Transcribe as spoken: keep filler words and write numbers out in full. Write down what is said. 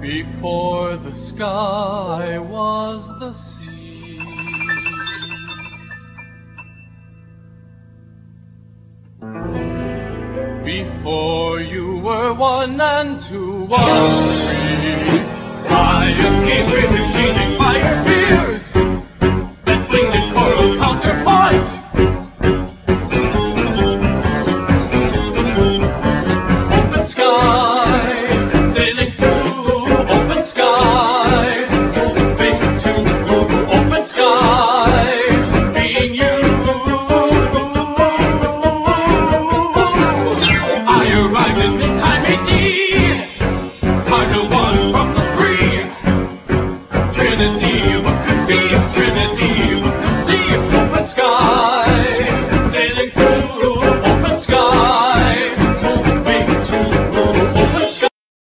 Before the sky was the sea. Before you were one and two was three. I escaped with the changing fire fears that winged coral counterpoint. Open skies, sailing through open skies, moving to open skies, being you. I arrived in the time indeed. I know what